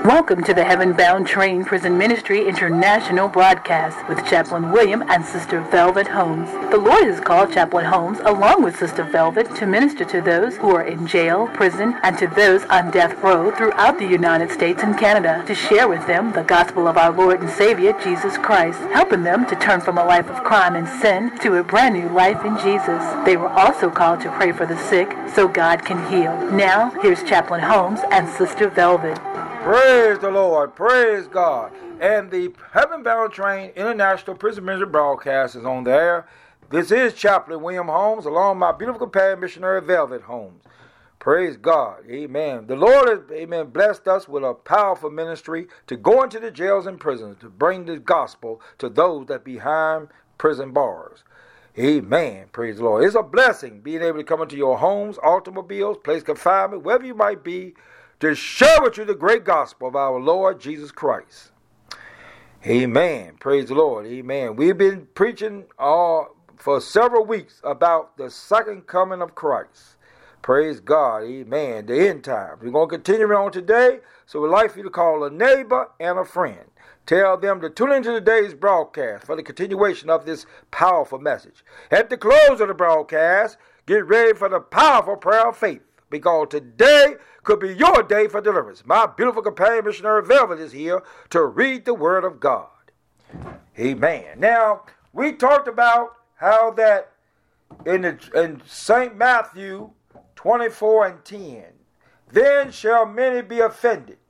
Welcome to the Heaven Bound Train Prison Ministry International broadcast with Chaplain William and Sister Velvet Holmes. The Lord has called Chaplain Holmes along with Sister Velvet to minister to those who are in jail, prison, and to those on death row throughout the United States and Canada to share with them the gospel of our Lord and Savior, Jesus Christ, helping them to turn from a life of crime and sin to a brand new life in Jesus. They were also called to pray for the sick so God can heal. Now, here's Chaplain Holmes and Sister Velvet. Praise the Lord. Praise God. And the Heaven Bound Train International Prison Ministry broadcast is on the air. This is Chaplain William Holmes, along with my beautiful companion, Missionary Velvet Holmes. Praise God. Amen. The Lord has, amen, blessed us with a powerful ministry to go into the jails and prisons to bring the gospel to those that behind prison bars. Amen. Praise the Lord. It's a blessing being able to come into your homes, automobiles, place confinement, wherever you might be, to share with you the great gospel of our Lord Jesus Christ. Amen. Praise the Lord. Amen. We've been preaching for several weeks about the second coming of Christ. Praise God. Amen. The end times. We're going to continue on today, so we'd like for you to call a neighbor and a friend. Tell them to tune into today's broadcast for the continuation of this powerful message. At the close of the broadcast, get ready for the powerful prayer of faith, because today could be your day for deliverance. My beautiful companion, Missionary Velvet, is here to read the Word of God. Amen. Now, we talked about how that in St. Matthew 24 and 10, then shall many be offended,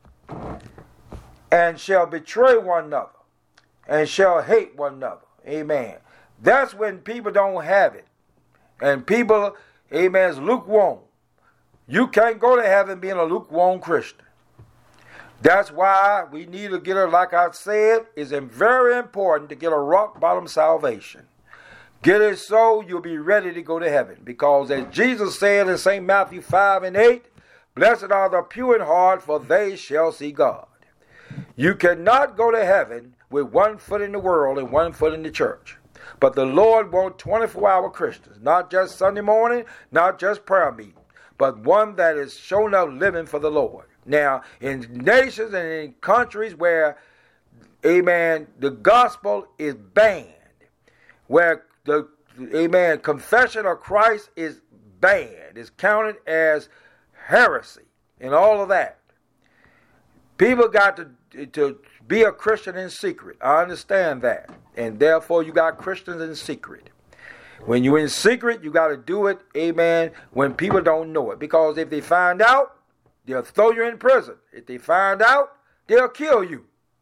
and shall betray one another, and shall hate one another. Amen. That's when people don't have it. And people, amen, is lukewarm. You can't go to heaven being a lukewarm Christian. That's why we need to get like I said, it's very important to get a rock bottom salvation. Get it so you'll be ready to go to heaven. Because as Jesus said in St. Matthew 5 and 8, blessed are the pure in heart, for they shall see God. You cannot go to heaven with one foot in the world and one foot in the church. But the Lord wants 24-hour Christians, not just Sunday morning, not just prayer meeting, but one that is shown up living for the Lord. Now, in nations and in countries where, amen, the gospel is banned, where the, amen, confession of Christ is banned, is counted as heresy and all of that, people got to be a Christian in secret. I understand that. And therefore, you got Christians in secret. When you're in secret, you got to do it, amen, when people don't know it. Because if they find out, they'll throw you in prison. If they find out, they'll kill you.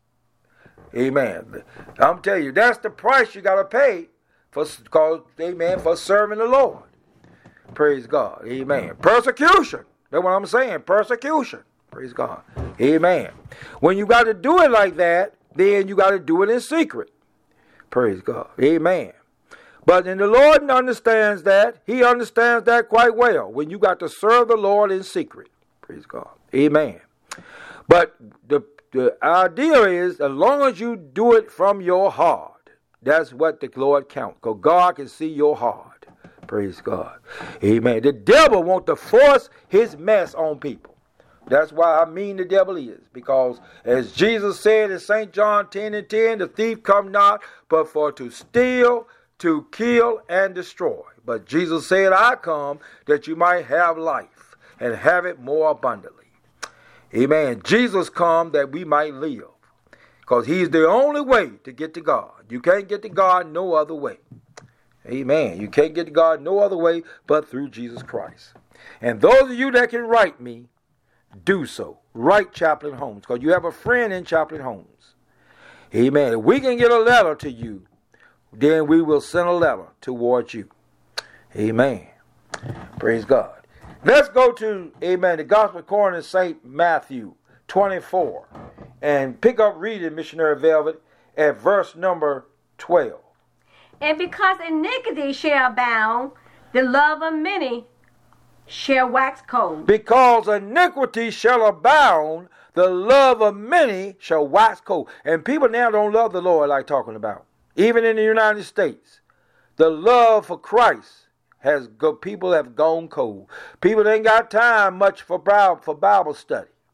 Amen. I'm telling you, that's the price you got to pay for serving the Lord. Praise God. Amen. Persecution. That's what I'm saying. Persecution. Praise God. Amen. When you got to do it like that, then you got to do it in secret. Praise God. Amen. But then the Lord understands that. He understands that quite well. When you got to serve the Lord in secret. Praise God. Amen. But the idea is, as long as you do it from your heart, that's what the Lord counts. Because God can see your heart. Praise God. Amen. The devil wants to force his mess on people. That's why I mean the devil is. Because as Jesus said in St. John 10 and 10, the thief come not but for to steal, to kill, and destroy. But Jesus said, I come that you might have life and have it more abundantly. Amen. Jesus come that we might live. Because he's the only way to get to God. You can't get to God no other way. Amen. You can't get to God no other way but through Jesus Christ. And those of you that can write me, do so. Write Chaplain Holmes, because you have a friend in Chaplain Holmes. Amen. If we can get a letter to you, then we will send a letter towards you. Amen. Praise God. Let's go to, amen, the Gospel according to St. Matthew 24 and pick up reading, Missionary Velvet, at verse number 12. And because iniquity shall abound, the love of many shall wax cold. Because iniquity shall abound, the love of many shall wax cold. And people now don't love the Lord like talking about. Even in the United States, the love for Christ people have gone cold. People ain't got time much for Bible study.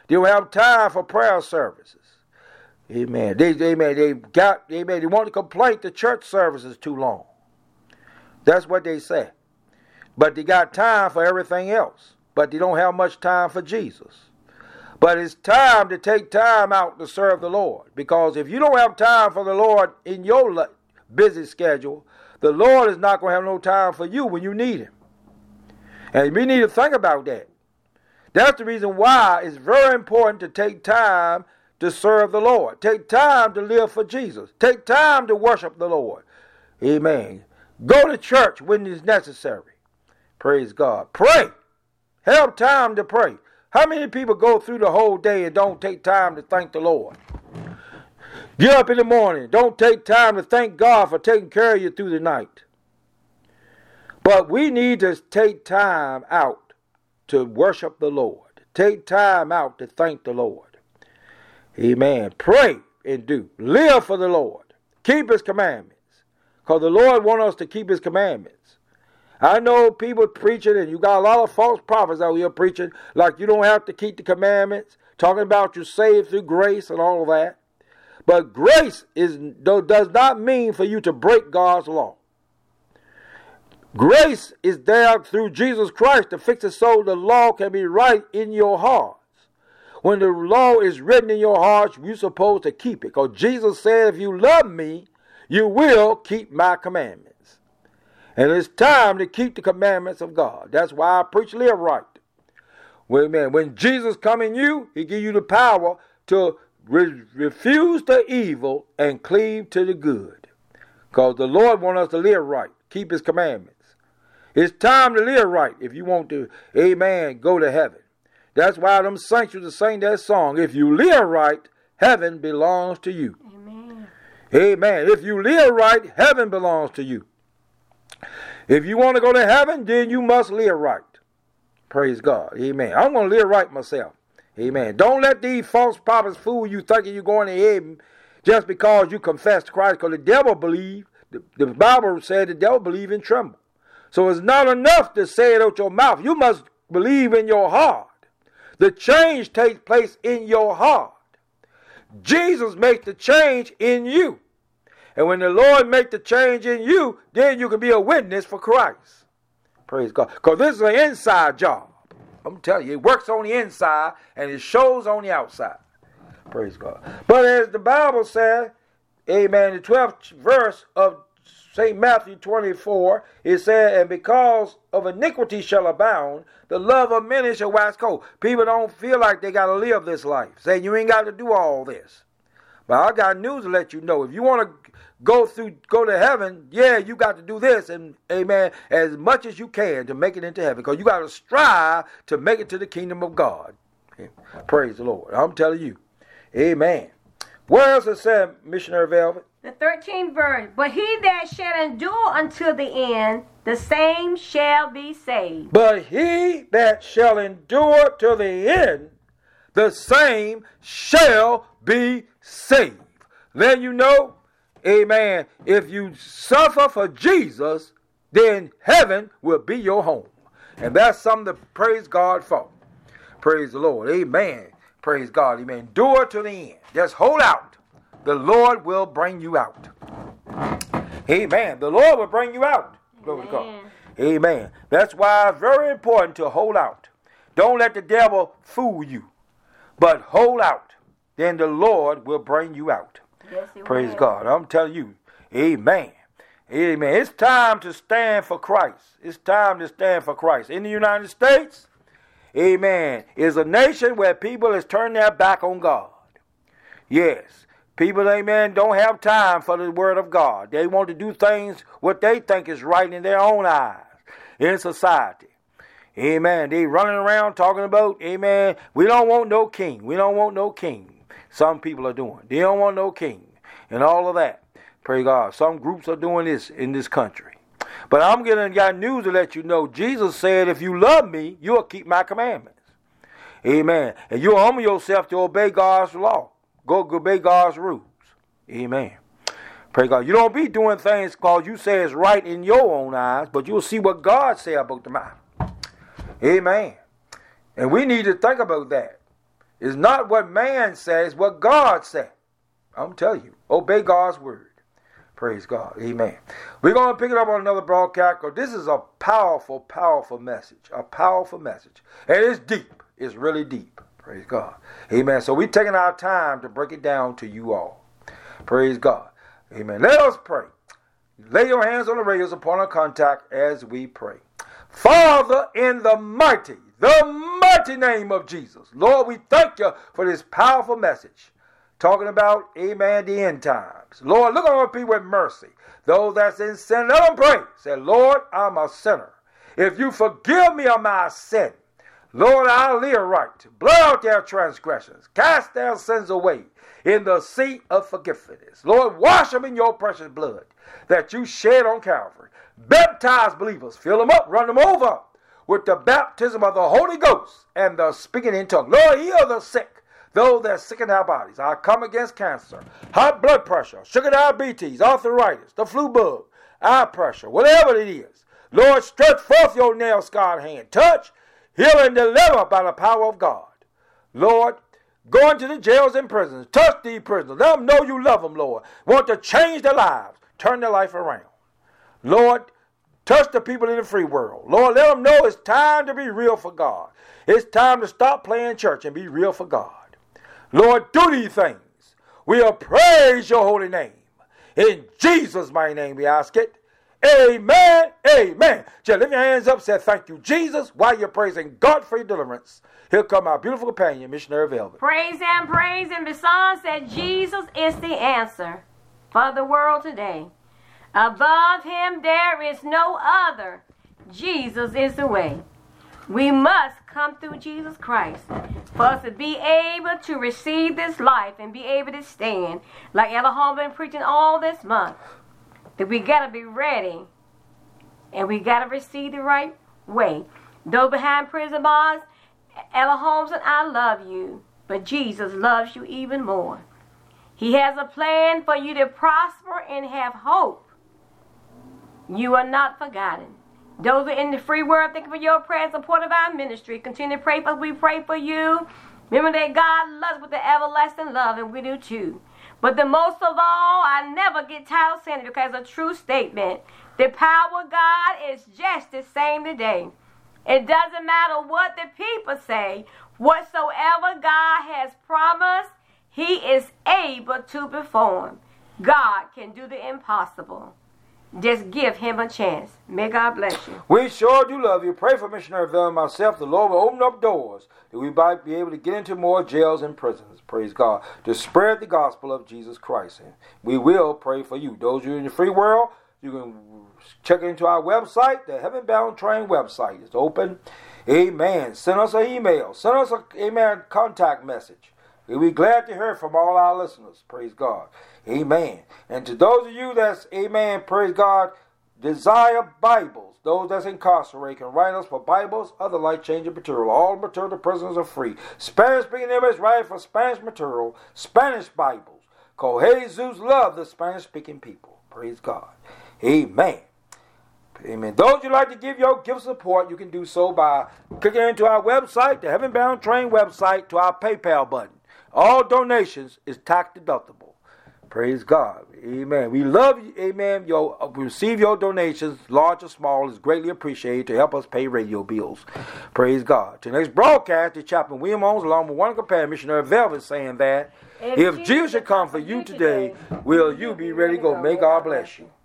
They don't have time for prayer services. Amen. They want to complain the church service is too long. That's what they say. But they got time for everything else. But they don't have much time for Jesus. But it's time to take time out to serve the Lord. Because if you don't have time for the Lord in your busy schedule, the Lord is not going to have no time for you when you need Him. And we need to think about that. That's the reason why it's very important to take time to serve the Lord. Take time to live for Jesus. Take time to worship the Lord. Amen. Go to church when it's necessary. Praise God. Pray. Have time to pray. How many people go through the whole day and don't take time to thank the Lord? Get up in the morning. Don't take time to thank God for taking care of you through the night. But we need to take time out to worship the Lord. Take time out to thank the Lord. Amen. Pray and do. Live for the Lord. Keep His commandments. Because the Lord wants us to keep His commandments. I know people preaching, and you got a lot of false prophets out here preaching like you don't have to keep the commandments, talking about you're saved through grace and all of that. But grace does not mean for you to break God's law. Grace is there through Jesus Christ to fix it so the law can be right in your hearts. When the law is written in your hearts, you're supposed to keep it. Because Jesus said, if you love me, you will keep my commandments. And it's time to keep the commandments of God. That's why I preach live right. When Jesus come in you, He give you the power to refuse the evil and cleave to the good. Because the Lord wants us to live right. Keep His commandments. It's time to live right if you want to, amen, go to heaven. That's why them saints used to sing that song. If you live right, heaven belongs to you. Amen. Amen. If you live right, heaven belongs to you. If you want to go to heaven, then you must live right. Praise God. Amen. I'm going to live right myself. Amen. Don't let these false prophets fool you thinking you're going to heaven just because you confess to Christ. Because the devil believes, the Bible said the devil believes and tremble. So it's not enough to say it out your mouth. You must believe in your heart. The change takes place in your heart. Jesus makes the change in you. And when the Lord makes the change in you, then you can be a witness for Christ. Praise God. Because this is an inside job. I'm telling you, it works on the inside and it shows on the outside. Praise God. But as the Bible says, amen, the 12th verse of St. Matthew 24, it said, and because of iniquity shall abound, the love of many shall wax cold. People don't feel like they got to live this life. Saying you ain't got to do all this. But I got news to let you know. If you want to go to heaven, yeah, you got to do this, and amen, as much as you can to make it into heaven. Because you got to strive to make it to the kingdom of God. Praise the Lord. I'm telling you. Amen. Where else it said, Missionary Velvet? The 13th verse. But he that shall endure until the end, the same shall be saved. But he that shall endure to the end, the same shall be saved. Then you know, amen, if you suffer for Jesus, then heaven will be your home. And that's something to praise God for. Praise the Lord. Amen. Praise God. Amen. Endure to the end. Just hold out. The Lord will bring you out. Amen. The Lord will bring you out. Glory to God. Amen. That's why it's very important to hold out. Don't let the devil fool you. But hold out. Then the Lord will bring you out. Yes, praise God. I'm telling you. Amen. Amen. It's time to stand for Christ. It's time to stand for Christ. In the United States, amen, is a nation where people has turned their back on God. Yes. People, amen, don't have time for the word of God. They want to do things what they think is right in their own eyes in society. Amen. They running around talking about, amen, we don't want no king. We don't want no king. Some people are doing. They don't want no king and all of that. Praise God. Some groups are doing this in this country. But I'm got news to let you know. Jesus said, if you love me, you'll keep my commandments. Amen. And you'll humble yourself to obey God's law. Go obey God's rules. Amen. Praise God. You don't be doing things because you say it's right in your own eyes, but you'll see what God say about the matter. Amen. And we need to think about that. It's not what man says, what God said. I'm telling you, obey God's word. Praise God. Amen. We're going to pick it up on another broadcast because this is a powerful, powerful message. A powerful message. And it's deep. It's really deep. Praise God. Amen. So we're taking our time to break it down to you all. Praise God. Amen. Let us pray. Lay your hands on the radios upon our contact as we pray. Father, in the mighty name of Jesus, Lord, we thank you for this powerful message. Talking about, amen, the end times. Lord, look on people with mercy. Those that's in sin, let them pray. Say, Lord, I'm a sinner. If you forgive me of my sin, Lord, I'll live right. Blot out their transgressions. Cast their sins away in the sea of forgiveness. Lord, wash them in your precious blood that you shed on Calvary. Baptize believers. Fill them up. Run them over with the baptism of the Holy Ghost and the speaking in tongues. Lord, heal the sick. Those that are sick in our bodies. I come against cancer, high blood pressure, sugar diabetes, arthritis, the flu bug, eye pressure, whatever it is. Lord, stretch forth your nail-scarred hand. Touch, heal, and deliver by the power of God. Lord, go into the jails and prisons. Touch these prisoners. Let them know you love them, Lord. Want to change their lives. Turn their life around. Lord, touch the people in the free world. Lord, let them know it's time to be real for God. It's time to stop playing church and be real for God. Lord, do these things. We'll praise your holy name. In Jesus' mighty name we ask it. Amen. Amen. Just lift your hands up, say thank you, Jesus, while you're praising God for your deliverance. Here come our beautiful companion, Missionary Velvet. Praise Him, praise Him. The song said Jesus is the answer for the world today. Above Him there is no other. Jesus is the way. We must come through Jesus Christ for us to be able to receive this life and be able to stand like Ella Holmes been preaching all this month. That we got to be ready and we got to receive the right way. Those behind prison bars, Ella Holmes and I love you, but Jesus loves you even more. He has a plan for you to prosper and have hope. You are not forgotten. Those who are in the free world, thank you for your prayer and support of our ministry. Continue to pray for us. We pray for you. Remember that God loves with the everlasting love, and we do too. But the most of all, I never get tired of saying it because it's a true statement. The power of God is just the same today. It doesn't matter what the people say. Whatsoever God has promised, He is able to perform. God can do the impossible. Just give Him a chance. May God bless you. We sure do love you. Pray for Missionary Velvet and myself. The Lord will open up doors that we might be able to get into more jails and prisons. Praise God. To spread the gospel of Jesus Christ. And we will pray for you. Those of you in the free world, you can check into our website, the Heaven Bound Train website. It's open. Amen. Send us an email. Send us a contact message. We'll be glad to hear from all our listeners. Praise God. Amen. And to those of you that's, amen, praise God, desire Bibles, those that's incarcerated can write us for Bibles, other life-changing material. All material to prisoners are free. Spanish-speaking immigrants write for Spanish material, Spanish Bibles. Because Jesus loved the Spanish-speaking people. Praise God. Amen. Amen. Those who like to give your gift support, you can do so by clicking into our website, the Heaven Bound Train website, to our PayPal button. All donations is tax deductible. Praise God. Amen. We love you. Amen. We receive your donations, large or small, is greatly appreciated to help us pay radio bills. Praise God. To the next broadcast, the Chaplain William Holmes, along with one companion, Missionary Velvet, saying that if Jesus should come for you today, will you be ready to go? May God bless you.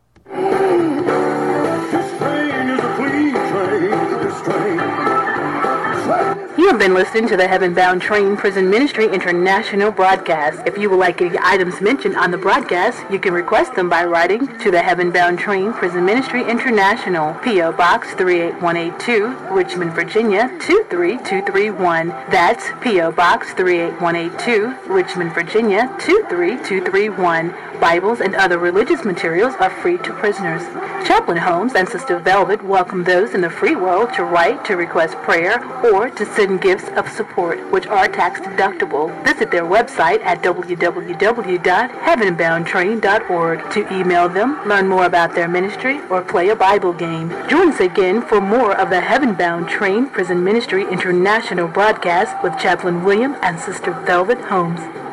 This train is a clean train. This train. You have been listening to the Heaven Bound Train Prison Ministry International broadcast. If you would like any items mentioned on the broadcast, you can request them by writing to the Heaven Bound Train Prison Ministry International, P.O. Box 38182, Richmond, Virginia 23231. That's P.O. Box 38182, Richmond, Virginia 23231. Bibles and other religious materials are free to prisoners. Chaplain Holmes and Sister Velvet welcome those in the free world to write, to request prayer, or to send written gifts of support, which are tax deductible. Visit their website at www.heavenboundtrain.org to email them, learn more about their ministry, or play a Bible game. Join us again for more of the Heaven Bound Train Prison Ministry International broadcast with Chaplain William and Sister Velvet Holmes.